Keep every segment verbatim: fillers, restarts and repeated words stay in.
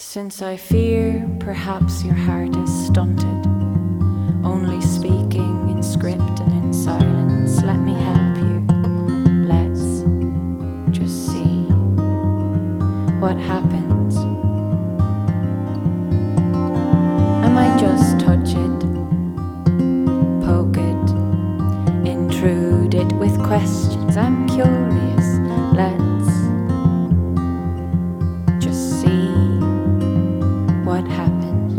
Since I fear perhaps your heart is stunted, only speaking in script and in silence, let me help you. Let's just see what happens. I might just touch it, poke it, intrude it with questions. I'm curious. Let's just see what happens.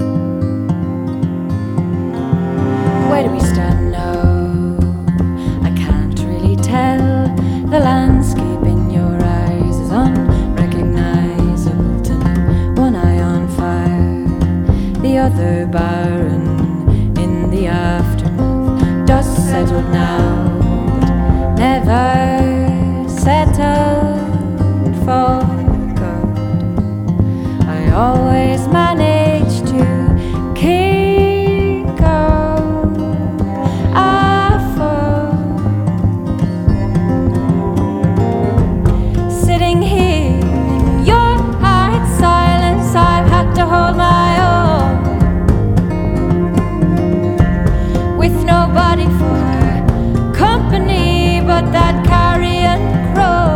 Where do we stand now? I can't really tell. The landscape in your eyes is unrecognizable to me. One eye on fire, the other barren in the aftermath. Dust settled now, but never settled for good. I always manage to kick out a foot. Sitting here in your hard silence, I've had to hold my own, with nobody for company but that carrion crow.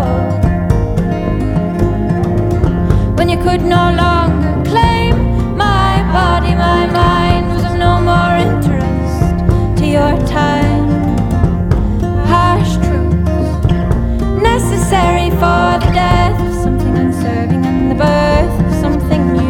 When you could no longer claim my body, my mind was of no more interest to your time. Harsh truths, necessary for the death of something unserving and the birth of something new.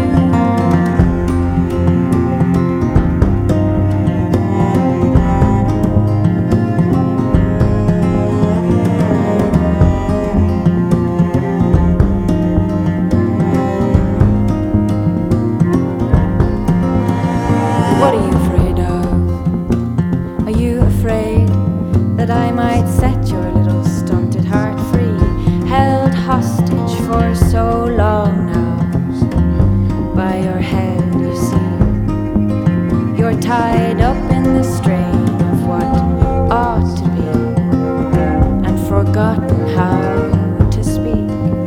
What are you afraid of? Are you afraid that I might set your little stunted heart free? Held hostage for so long now by your head, you see. You're tied up in the strain of what ought to be, and forgotten how to speak.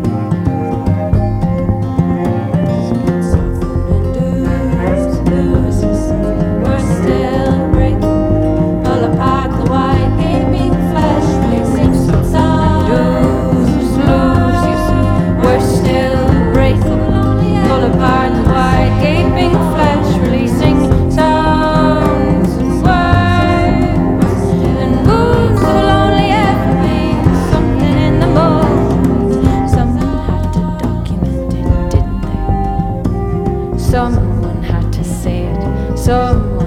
We're still breaking, pull apart the white gaping flesh, releasing some sound. Lose, lose, you see. We're still breaking, pull apart the white gaping flesh, releasing sounds and words and wounds that will only ever be something in the moment. Someone had to document it, didn't they? Someone had to say it. Someone